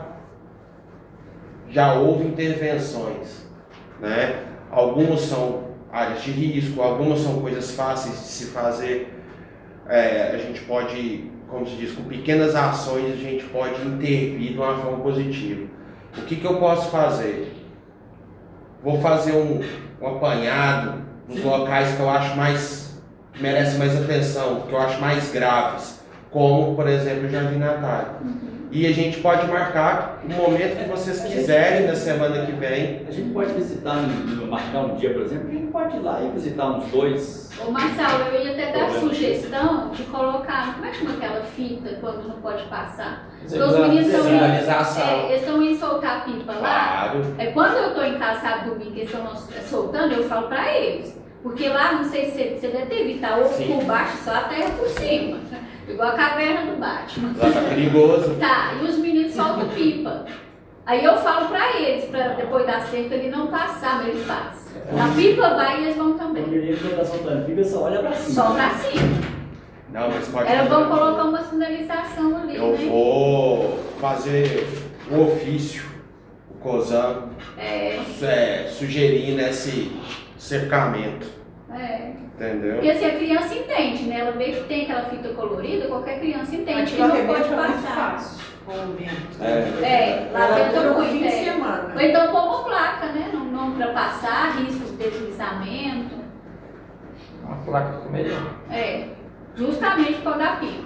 já houve intervenções. Né? Alguns são áreas de risco, algumas são coisas fáceis de se fazer. É, a gente pode, como se diz, com pequenas ações a gente pode intervir de uma forma positiva. O que, que eu posso fazer? Vou fazer um, um apanhado nos locais que eu acho mais, que merecem mais atenção, que eu acho mais graves, como, por exemplo, o Jardim Natália. E a gente pode marcar o momento que vocês quiserem na semana que vem. A gente pode visitar, marcar um dia, por exemplo, a gente pode ir lá e visitar uns dois. Ô Marcelo, eu ia até dar a sugestão de colocar, como é que chama aquela fita quando não pode passar? Porque os meninos estão indo, é, eles estão indo soltar a pipa lá. Claro. É, quando eu estou em casa, sábado, domingo, eles estão soltando, eu falo para eles. Porque lá, não sei se você deve evitar ou por baixo, só a terra por cima. Igual a caverna do Batman. Lá tá perigoso. Tá, e os meninos soltam pipa. Aí eu falo pra eles, pra depois da cerca ele não passar, mas eles passam. A pipa vai e eles vão também. O menino que tá soltando pipa só olha pra cima. Só pra cima. Não, mas pode Era bom fazer. colocar uma sinalização ali, Eu né? vou fazer o ofício, o COSAM, É, é, sugerindo esse cercamento, é. entendeu? Porque assim, a criança entende, né? Ela vê que tem aquela fita colorida, qualquer criança entende Mas que tipo, não arrebenta pode muito passar. fácil com o vento. É. É, lá Ela venta dura um muito, fim de é. semana. Ou então pôr uma placa, né? Não, não para passar, risco de deslizamento. Uma placa ficou melhor. É, justamente por causa da pipa.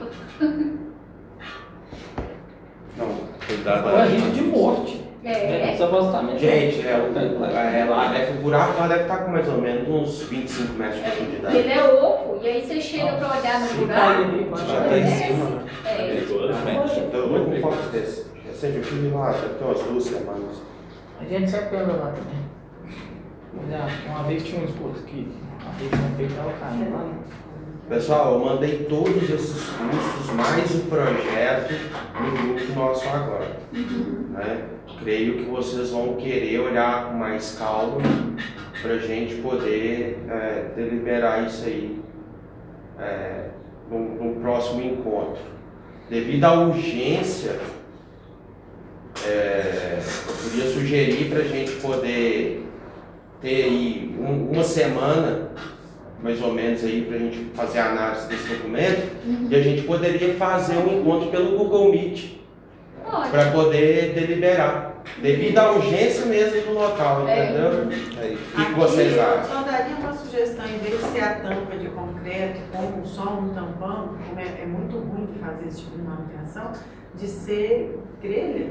Não. Cuidado. Agora risco de morte. É, Isso supostamente. Gente, é, o, é, lá deve, o buraco lá deve estar com mais ou menos uns vinte e cinco metros de profundidade. ele é oco, e aí você chega para olhar no Se buraco. cair ali, vai Já tá em É, cima, né? é. Realmente. Então, eu vou com foto desse. Seja, eu tive lá, já tem umas duas semanas. A gente sabe que anda lá também. Olha, uma vez tinha um esgoto que a rede não feitava caindo lá. Pessoal, eu mandei todos esses custos, mais o projeto, no grupo nosso agora. Né? Creio que vocês vão querer olhar com mais calma para a gente poder é, deliberar isso aí é, no, no próximo encontro. Devido à urgência, é, eu queria sugerir para a gente poder ter aí um, uma semana mais ou menos aí para a gente fazer a análise desse documento, uhum. E a gente poderia fazer um encontro pelo Google Meet para poder deliberar, devido à urgência mesmo do local, é. Entendeu? Aí, o que, Aqui, que vocês acham? Eu só daria uma sugestão, em vez de ser a tampa de concreto com só um tampão, como é, é muito ruim de fazer esse tipo de manutenção, de ser grelha.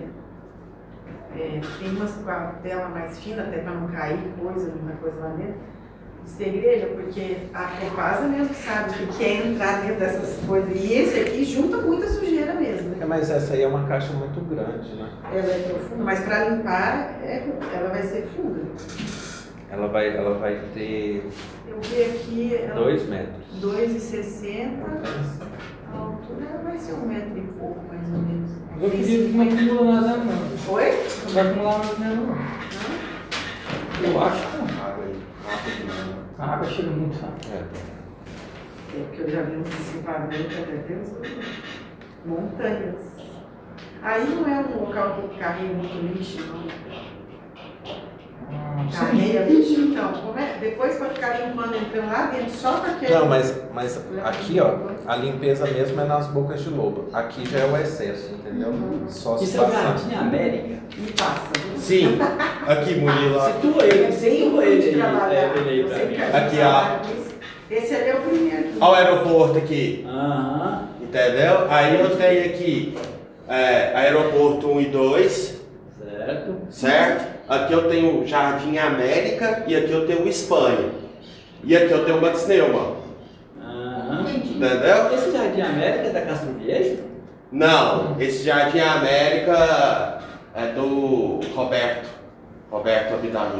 É, tem umas com a tela mais fina, até para não cair coisa, muita coisa lá dentro. Ser grelha, porque a Copasa mesmo sabe o que é entrar dentro dessas coisas. E esse aqui junta muita sujeira mesmo. É, mas essa aí é uma caixa muito grande, né? Ela é profunda, mas para limpar, é, ela vai ser funda. Ela vai, ela vai ter Eu vi aqui. ela- dois metros. dois e sessenta. Então, A altura ela vai ser um metro e pouco, mais ou menos. Eu acredito que não acumula nada não. Oi? Não vai acumular nada não. Eu acho que não. Água aí, rápido. A água chega muito rápido. é. É porque eu já vi uns escapamentos, até tem uns montanhas. Aí não é um local que carrega muito lixo, não. Ah, Carrega lixo, então. Como é? Depois para ficar limpando, entrando lá dentro, só para aquele. Não, mas, mas aqui, ó, a limpeza mesmo é nas bocas de lobo. Aqui já é o excesso, entendeu? Só se Isso é o passar. Jardim América. E passa. viu? Sim, aqui, Murilo. Situa ele, situa ele de aí, trabalhar. é, ele aí Eu pra sei mim. que a gente Aqui, ó. trabalha com isso. Esse ali é o primeiro. Olha o aeroporto aqui, Aham. entendeu? Aí eu tenho aqui é, aeroporto um e dois, Certo. certo? Aqui eu tenho o Jardim América e aqui eu tenho o Espanha. E aqui eu tenho o Max Neumann, Aham. entendeu? Esse Jardim América é da Castro Viejo? Não, esse Jardim América é do Roberto, Roberto Abidali.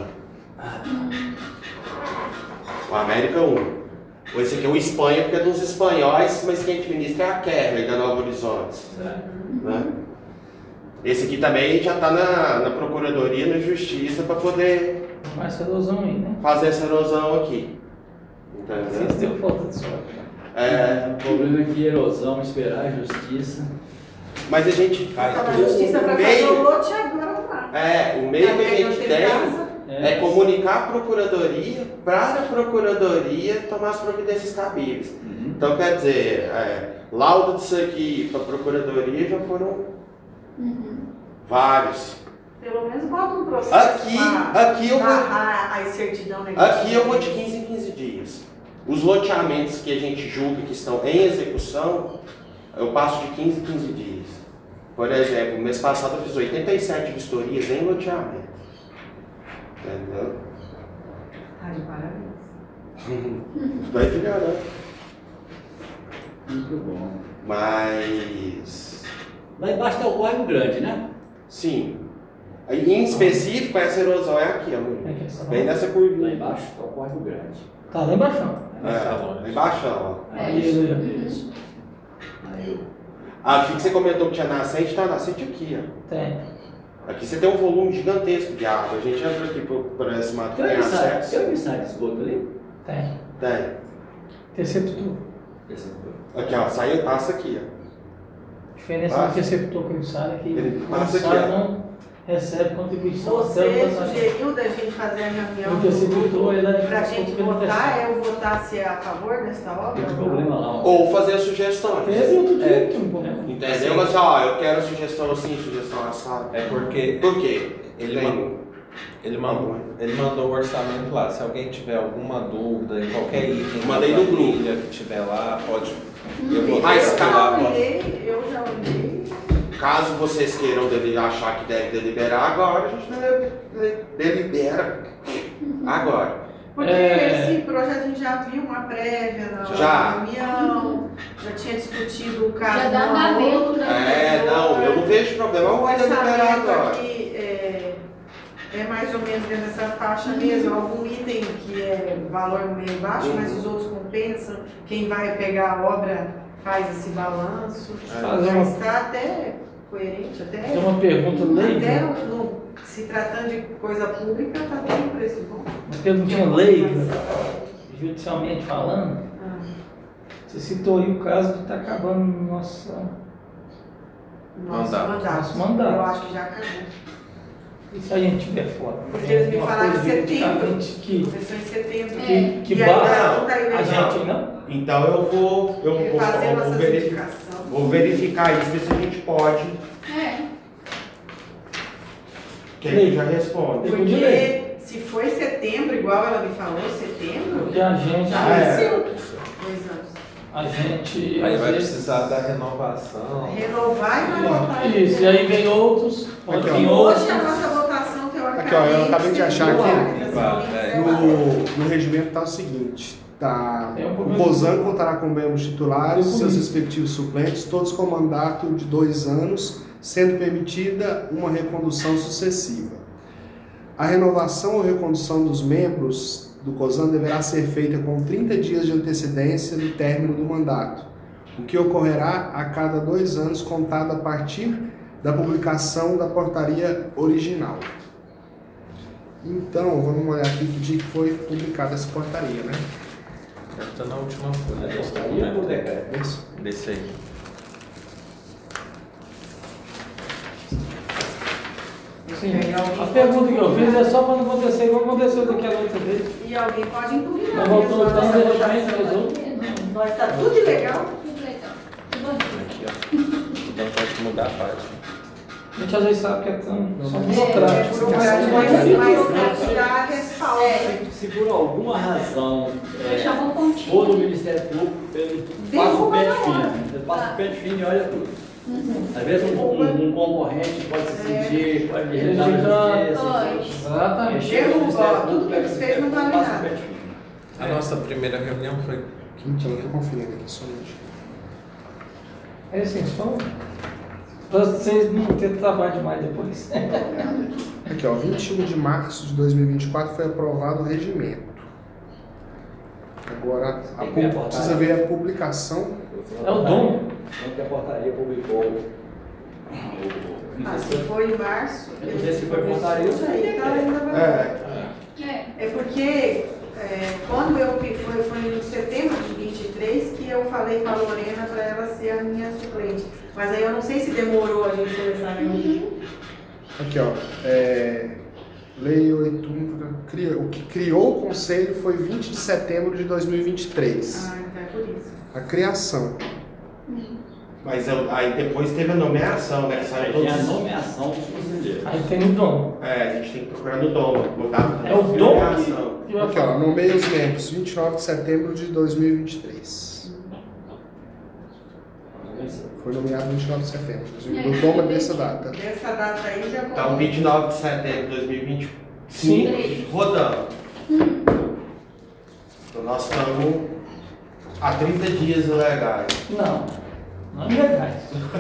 O América um. Esse aqui é o Espanha, porque é dos espanhóis, mas quem administra é a Kerry, da Nova Horizonte. Certo. Né? Esse aqui também já está na, na Procuradoria, na Justiça, para poder mais erosão aí, né? fazer essa erosão aqui. Vocês Entendeu? deu falta de sorte. É, O problema é que erosão, esperar a justiça. mas a gente. A justiça o para fazer meio, o lote agora lá. é, o meio que a gente tem Casa. é comunicar a Procuradoria para a Procuradoria tomar as providências cabíveis. Uhum. Então, quer dizer, é, laudo disso aqui para a Procuradoria já foram vários. Pelo menos bota um processo. Aqui, pra aqui eu vou. barrar a certidão negativa. Aqui eu vou de quinze em quinze dias. Os loteamentos que a gente julga que estão em execução, eu passo de quinze em quinze dias. Por exemplo, mês passado eu fiz oitenta e sete vistorias em loteamento. Entendeu? Tá de parabéns. Vai melhorando. Muito bom. Mas, Lá embaixo está o Córrego Grande, né? sim. Aí, em específico, essa erosão é aqui, ó. Bem nessa Lá curvinha. embaixo está o Córrego Grande. Tá lá embaixo. ó. É, lá embaixo, ó. É. Isso, Isso. isso. Aí, Aqui que você comentou que tinha nascente, tá nascente aqui, ó. Tem. Aqui você tem um volume gigantesco de água. A gente entra aqui por, por esse mato que tem tem uma sai- acesso. tem uma ensaio de esgoto ali? Tem. Tem. Terceiro tudo. Esse Aqui, ó, sai a taça aqui, ó. A diferença Passa. do receptor creditário é que Ele o passa creditário aqui, ó. não recebe contribuição. Você até o sugeriu da gente fazer a reunião Porque se votou, ele é para a gente votar, eu votar se é a favor desta obra? Tem problema lá. Ou fazer sugestões. Teve outro dia, É. tem um problema. Entendeu? Mas ó, eu quero sugestão assim, sugestão assada. É porque Por quê? ele, Tem- man- ele, mandou, ele mandou o orçamento lá. Se alguém tiver alguma dúvida em qualquer item da Mandei no grupo. planilha que tiver lá, pode. Eu vou Mas, eu pegar já lá, posso- olhei, eu já olhei. Caso vocês queiram dele- achar que deve deliberar agora, a gente dele- dele- delibera agora. Porque É. esse projeto a gente já viu uma prévia na Já. reunião, já tinha discutido o caso Já dá numa andamento, outra É, não, eu não vejo problema. O Vamos deliberar orçamento agora. aqui é, é mais ou menos dentro dessa faixa mesmo. Algum item que é valor meio baixo, mas os outros compensam. Quem vai pegar a obra faz esse balanço. Fazer Mas uma, está até coerente, até, fazer uma pergunta leiga. até no, se tratando de coisa pública, está bem um preço bom. Uma perguntinha leiga, judicialmente falando. Ah, Você citou aí o caso de estar acabando nossa. nosso Mandato. mandato. Nosso mandato. Eu acho que já acabou. E se a gente tiver fora? Porque eles me Uma falaram coisa em setembro. juridicamente que, Começou em setembro. que, que E ainda barra não tá a liberado. gente, não? Então eu vou, eu E vou, fazer eu nossa vou, verificar, certificação. vou verificar isso, ver se a gente pode. É. Que aí já responde. Tem que ler. Porque se foi setembro, igual ela me falou, setembro, Porque a gente. já Ah, é. venceu. Dois anos. A gente. Aí às vai vezes- precisar da renovação. Renovar e vai votar. Isso, e aí vem outros, pode Aqui, ó. vir Hoje outros. a nossa votação teoricamente. Aqui, ó, eu acabei de achar aqui. seria Vai, é. No, no regimento está o seguinte, tá, Tem um o problema. COSAN contará com membros titulares, Tem seus comigo. respectivos suplentes, todos com mandato de dois anos, sendo permitida uma recondução sucessiva. A renovação ou recondução dos membros do COSAN deverá ser feita com trinta dias de antecedência do término do mandato, o que ocorrerá a cada dois anos contado a partir da publicação da portaria original. Então, vamos olhar aqui que dia que foi publicada essa portaria, né? Deve estar na última folha desse Portaria ou documento. decreto? Isso. Desse aí. Sim. A pergunta que eu fiz é só para não acontecer igual aconteceu daquela outra vez. E alguém pode incluir Nós na mesma voltamos nossa tanto votação. regimento resolvido. Nós está tudo ilegal. Tudo legal. Tudo bom. Aqui, ó. Então pode mudar a parte. A gente às vezes sabe que é tão são É, burocráticos. burocrático, mas, mas dá respaldo. É. Se por alguma razão é, Chamou um pontinho. for do Ministério Público, ele passa o Derruba pente na fino. hora. Ele passa o pente fino e olha tudo. Uhum. Às vezes um, um- um concorrente pode se É. sentir, pode Ele realizar já- justiça. Pode. Exatamente. Chega no Derruba, Ministério ó, tudo Público, que pega eles o fez não Ministério vale Público, passa o nada. pente fino. A nossa primeira reunião foi Então, eu tô conferindo aqui somente. É assim, só para vocês não terem trabalho demais depois. Aqui, ó, vinte e um de março de dois mil e vinte e quatro foi aprovado o regimento. Agora, a Tem que ver a pu- portaria. precisa ver a publicação. É o dom. Quando que a portaria publicou o- Ah, se foi em março. Eu não sei se foi portaria ou se foi Aí tá ainda vai. É, É. É porque é, quando eu foi, foi em setembro de vinte e três que eu falei com a Lorena para ela ser a minha suplente. Mas aí eu não sei se demorou a gente começar a reunião. Aqui, ó, é, Lei oito um, cria- o que criou o Conselho foi vinte de setembro de dois mil e vinte e três. Ah, então é por isso. A criação. mas eu- aí depois teve a nomeação, né? Que saiu Aí tem a todos. nomeação dos conselheiros. Aí tem o dom. É, a gente tem que procurar no dom, botar É o dom nomeação. que, que vai Aqui, ó, falar. nomeia os membros, vinte e nove de setembro de dois mil e vinte e três. Foi nomeado vinte e nove de setembro. Do doma dessa data. Dessa data aí já Então, vinte e nove de setembro de dois mil e vinte e cinco, Sim. rodando. Então, nós estamos há trinta dias legais. Não, não é legais.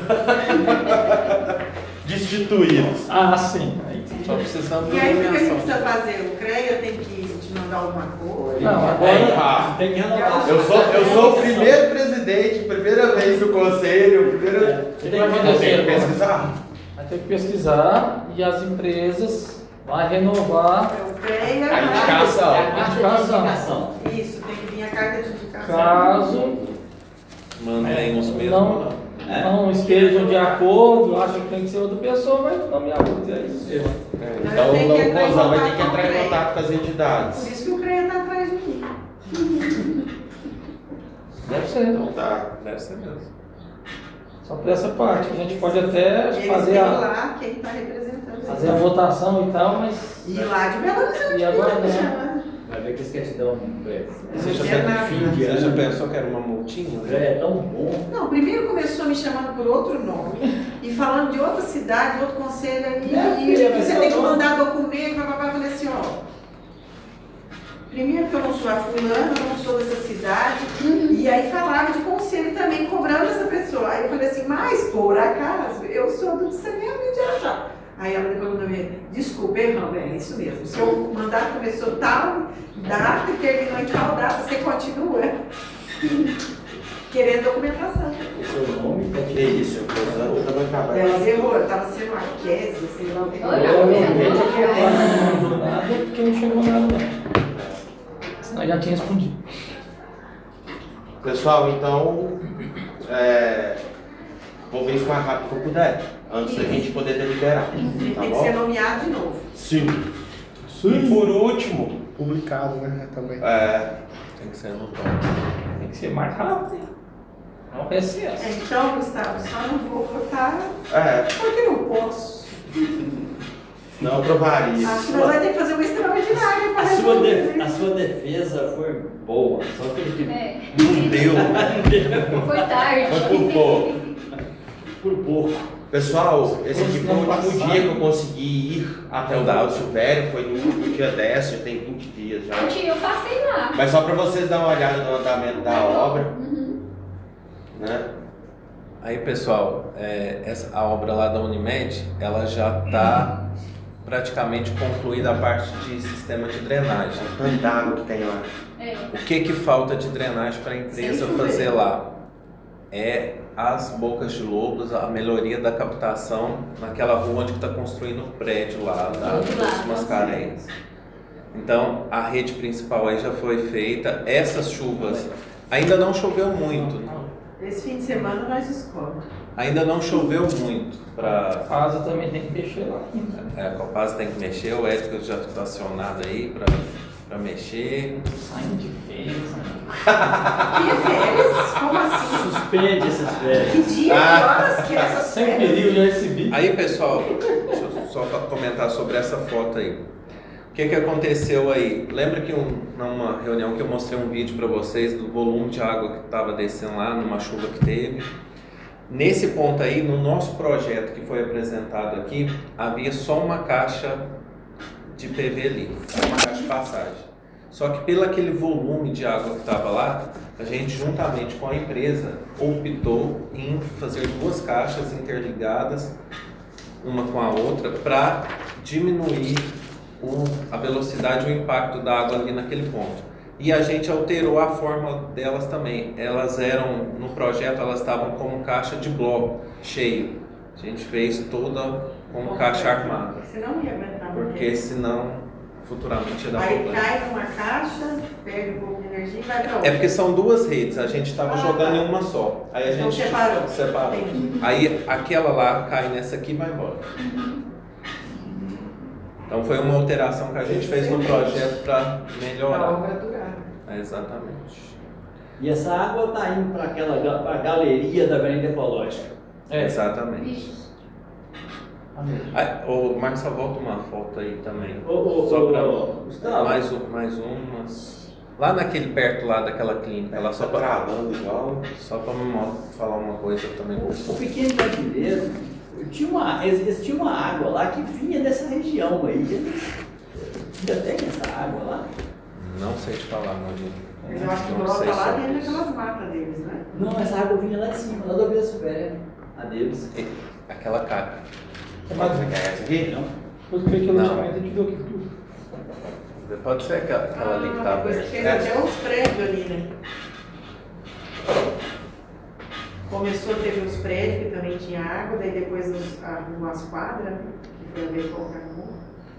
Destituídos. Ah, sim. Aí, Só precisamos E de aí o que a gente nomeação. precisa fazer? O CREA tem que te mandar alguma coisa? não, É, agora. ah, Tem que renovar. eu sou, eu sou o primeiro presidente, primeira vez no conselho, primeira. O que vai acontecer Tem que agora? pesquisar. Vai ter que pesquisar e as empresas vão renovar. É o CREA. A indicação. É a carta de indicação. Isso, tem que vir a carta de indicação. Caso Mantém os mesmos não, ou não? não estejam de acordo, acham que tem que ser outra pessoa, vai nomear outra. É isso. É, Mas então tem que o entrar em COSAN vai ter que contato entrar com em o contato com as Por entidades. isso que o CREA está atrás de mim. Deve ser. Então tá. Deve ser mesmo. Só por essa parte. A gente pode até Eles fazer têm a, lá quem está representando fazer a eles. votação e tal, mas. E lá de Belo Horizonte. E agora, me né? chama. Vai ver que eles querem te dar um é, Você já, Não é nada. pen- você já pensou que era uma multinha? já é tão bom. Não, primeiro começou me chamando por outro nome e falando de outra cidade, outro conselho ali, Minha e filha, mas você eu tem que não- mandar documento, papapá, eu falei assim, ó. Primeiro que eu não sou a fulana, eu não sou dessa cidade, e aí falava de conselho também, cobrando essa pessoa. Aí eu falei assim, mas por acaso, eu sou do Discernimento de Araxá. Aí ela depois mandou me desculpa, irmão, é isso mesmo. Se o mandato começou tal data e terminou em tal data, você continua querendo documentação. O seu nome tá Que isso, o COSAN tá vai acabar. Ela errou, eu tava sendo uma Kézia, sei lá o que. Olha, Provavelmente olha, aquele lá olha. não mandou nada porque não chegou nada não. Senão já tinha respondido. Pessoal, então, é, vou ver isso o mais rápido que eu puder, antes da gente poder deliberar. Ele Tá tem que ser bom? nomeado de novo. Sim. E por último, Publicado, né? Também. é, Tem que ser no tom. Tem que ser mais rápido. Não é recesso. É, então, Gustavo, só não vou votar é, porque não posso. não aprovaria. Acho que nós vamos ter que fazer uma extraordinária para A sua, resolver. def- a sua defesa foi boa, só que ele É, Não deu. foi tarde. Foi por pouco. por pouco. Pessoal, esse aqui foi o último Passado. dia que eu consegui ir até o Dado Silvério, foi no, no dia dez, já tem vinte dias já. Ontem eu passei lá. Mas só para vocês darem uma olhada no andamento da obra, Uhum. né? Aí, pessoal, é, essa, a obra lá da Unimed, ela já está praticamente concluída a parte de sistema de drenagem. Tanto d'água que tem lá. É. O que que falta de drenagem para a empresa Sem fazer chover. lá? É as bocas de lobos, a melhoria da captação naquela rua onde está construindo o prédio lá, da, Outro das lado, Mascarenhas. Então, a rede principal aí já foi feita. Essas chuvas, ainda não choveu muito, Esse fim de semana nós descobrimos. ainda não choveu muito para... A casa também tem que mexer lá ainda. É, a Copasa tem que mexer, o Ético já está acionado aí para mexer. Saindo de férias. Que férias? Como assim? Suspende essas Que férias. dia, que horas que é essas Sem férias? perigo, já recebi. Aí, pessoal, deixa eu só fa- comentar sobre essa foto aí. O que que aconteceu aí? Lembra que um, numa reunião que eu mostrei um vídeo para vocês do volume de água que estava descendo lá numa chuva que teve? Nesse ponto aí, no nosso projeto que foi apresentado aqui, havia só uma caixa de P V ali, uma caixa de passagem. Só que pelo aquele volume de água que estava lá, a gente juntamente com a empresa optou em fazer duas caixas interligadas, uma com a outra, para diminuir o, a velocidade e o impacto da água ali naquele ponto. E a gente alterou a forma delas também. Elas eram, no projeto, elas estavam como caixa de bloco, cheio. A gente fez toda como caixa armada, Senão não ia aguentar muito porque tempo. senão futuramente ia dar Aí problema. cai numa caixa, perde um pouco de energia e vai pra outra. É porque são duas redes, a gente estava Ah, jogando tá. em uma só. Aí a Então gente separou. separou. Entendi. Aí aquela lá cai nessa aqui e vai embora. Então foi uma alteração que a gente fez no projeto para A melhorar. obra durar. É, exatamente. E essa água está indo para aquela ga- pra galeria da Avenida Ecológica. É. Exatamente. Isso. Amém. Aí, o Marcos, só volta uma foto aí também. Ô, ô, Só ô, pra- ô, Gustavo, Mais, um- mais umas. Lá naquele perto lá daquela clínica, lá só Só para travando igual. só para me mo- falar uma coisa também. o, o pequeno brasileiro, tinha uma, eles tinha uma água lá que vinha dessa região aí. Eles ainda tem essa água lá? Não sei te falar, meu amigo. Mas eu acho que Não volta sei lá sobre dentro isso. daquelas matas deles, né? Não, essa água vinha lá de cima, lá da Vila Silvéria. A deles. E- Aquela cara. Mas Você quer essa aqui? Não. depois que aquilo Não. também tem que ver o que tudo. Pode ser aquela, aquela ali que tá Ah, depois aberta. fez até uns prédios ali, né? Começou, teve uns prédios que também tinha água, daí depois uns, ah, umas quadras, né? Que foi a ver com o Carmão.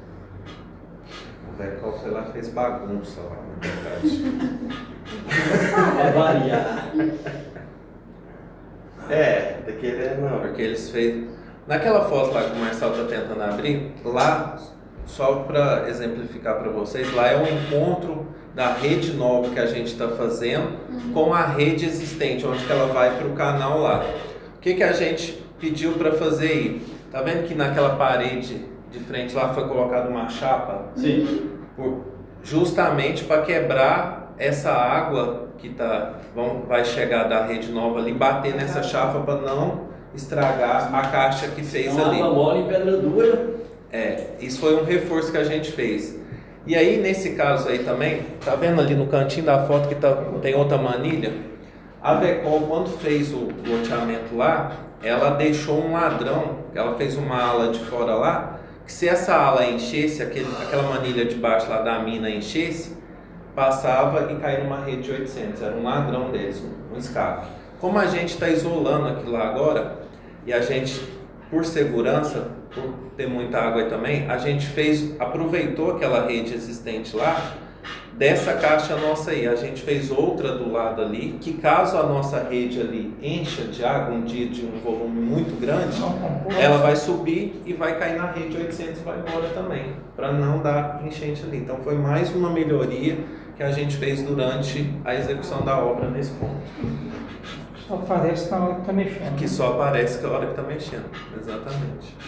O Becol foi lá e fez bagunça lá, na verdade. Vai variar. É, tá querendo não. Porque eles fez. Naquela foto lá que o Marcelo tá tentando abrir, lá, só para exemplificar para vocês, lá é um encontro da rede nova que a gente está fazendo uhum. com a rede existente, onde que ela vai para o canal lá. O que, que a gente pediu para fazer aí? Tá vendo que naquela parede de frente lá foi colocada uma chapa? Sim. Por, justamente para quebrar essa água que tá, vão, vai chegar da rede nova ali, bater nessa chapa para não estragar a caixa que fez então, ali. Água mole em pedra dura. É, isso foi um reforço que a gente fez. E aí, nesse caso aí também, tá vendo ali no cantinho da foto que tá, tem outra manilha? A Vecol, quando fez o loteamento lá, ela deixou um ladrão, ela fez uma ala de fora lá, que se essa ala enchesse, aquele, aquela manilha de baixo lá da mina enchesse, passava e caía numa rede de oitocentos. Era um ladrão deles, um, um escape. Como a gente está isolando aquilo lá agora, e a gente, por segurança, por ter muita água aí também, a gente fez, aproveitou aquela rede existente lá, dessa caixa nossa aí, a gente fez outra do lado ali, que caso a nossa rede ali encha de água um dia de um volume muito grande, ela vai subir e vai cair na rede oitocentos e vai embora também, para não dar enchente ali. Então foi mais uma melhoria que a gente fez durante a execução da obra nesse ponto. Só aparece na hora que está mexendo. Que só aparece na hora que está mexendo, exatamente.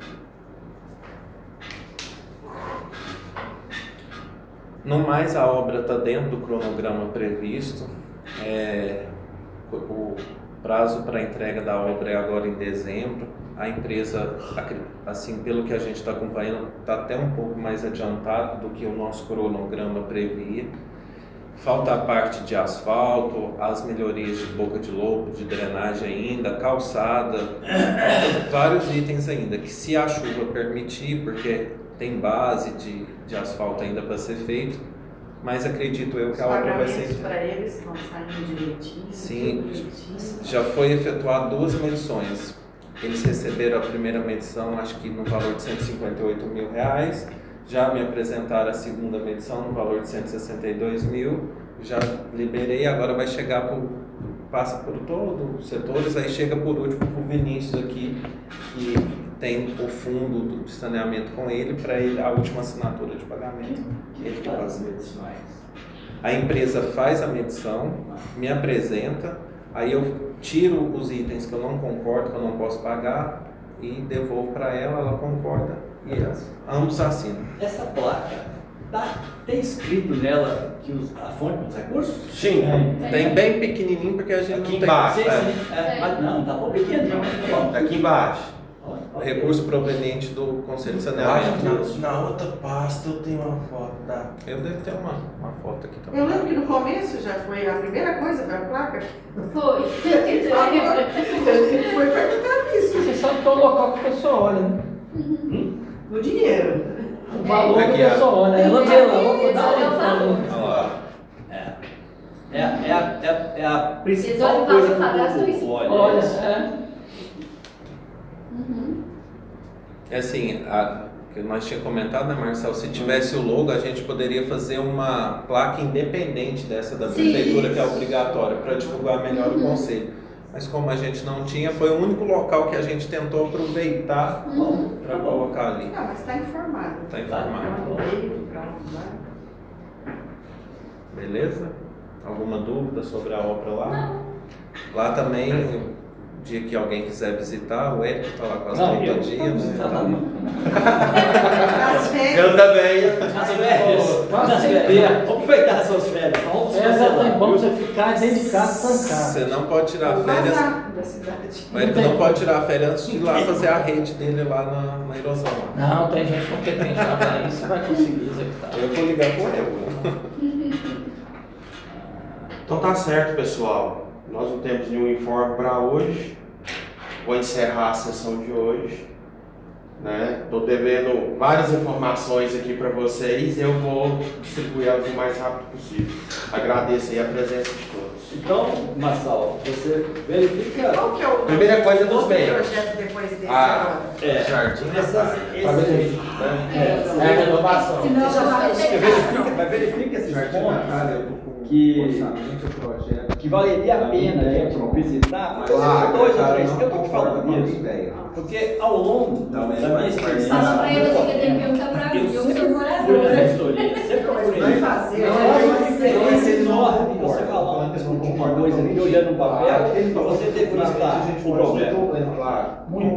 No mais, a obra está dentro do cronograma previsto. É, o prazo para a entrega da obra é agora em dezembro. A empresa, assim, pelo que a gente está acompanhando, está até um pouco mais adiantado do que o nosso cronograma previa. Falta a parte de asfalto, as melhorias de boca de lobo, de drenagem ainda, calçada, vários itens ainda, que se a chuva permitir, porque tem base de, de asfalto ainda para ser feito, mas acredito eu que a obra vai ser... Os pagamentos para eles estão saindo direitinho? Sim, direitinho. Já foi efetuado duas medições. Eles receberam a primeira medição, acho que no valor de cento e cinquenta e oito mil reais, já me apresentaram a segunda medição no valor de cento e sessenta e dois mil, já liberei, agora vai chegar por, passa por todos os setores, aí chega por último para o Vinícius aqui, que tem o fundo de saneamento com ele, para ele a última assinatura de pagamento. Ele que faz as medições. A empresa faz a medição, me apresenta, aí eu tiro os itens que eu não concordo, que eu não posso pagar, e devolvo para ela, ela concorda. E ambos assinam. Essa placa, tá, tem escrito nela que os, a fonte dos recursos? Sim, é. Tem bem pequenininho porque a gente aqui não embaixo, tem. Sim, é. É, mas não, tá bom pequeno. Não. Aqui embaixo. Recurso proveniente do Conselho de Eu Saneamento. acho que na outra pasta eu tenho uma foto da... Eu devo ter uma, uma foto aqui também. Eu lembro que no começo já foi a primeira coisa, foi a placa. Foi. Ele foi perguntar isso. Você sabe que é o local que a pessoa olha, né? No dinheiro. O valor Aqui, que a pessoa olha. Ela vê lá, vou dar Esse é o valor. Olha lá. É. É, é, a, é, a, é a principal Eles olham coisa para que as o duas. povo olha. Olha, é isso. é. Uhum. É assim, a, que nós tínhamos comentado, né, Marcelo? Se tivesse o logo, a gente poderia fazer uma placa independente dessa da Sim. prefeitura, que é obrigatória, para divulgar melhor o conselho. Mas como a gente não tinha, foi o único local que a gente tentou aproveitar Uhum. para colocar ali. Não, mas está informado. Está informado. Para onde veio, para onde vai. Beleza? Alguma dúvida sobre a obra lá? Não. Lá também, o dia que alguém quiser visitar, o Érico está lá quase Não, todo eu dia, não né? visitar Tá- lá, não. Nas férias. Eu também. Nas férias. Mas Nas tem férias. tempo. Vamos aproveitar as suas férias. Vamos Essa é bom você ficar dentro de casa trancado. Você não pode tirar Vou férias. vazar da cidade. O Érico não pode tirar férias antes de ir lá fazer a rede dele lá na, na erosão. lá. Não, tem gente competente lá para isso, vai conseguir executar. Eu vou ligar pro Érico. Então tá certo, pessoal. Nós não temos nenhum informe para hoje. Vou encerrar a sessão de hoje. Né? Tô devendo várias informações aqui para vocês e eu vou distribuir elas o mais rápido possível. Agradeço aí a presença de todos. Então, Marçal, você verifica. Qual que é o Primeira coisa dos outro membros. projeto depois desse Ah. agora? É, Jardim da essas, Paz. esses, É a renovação. Senão Você já vai faz- fechar. verifica, mas verifica esses Jardim da pontos Casa, eu tô com que- orçamento, projeto. que valeria a pena, Edson, visitar, porque são dois ou três, eu estou te falando isso, porque ao longo da minha experiência, Fala pra eles que tem que perguntar pra mim, eu sou morador. sempre procurei fazer, faz uma diferença enorme você falar uma coisa ali, olhando no papel, e você ter que listar o problema. Claro. Muito.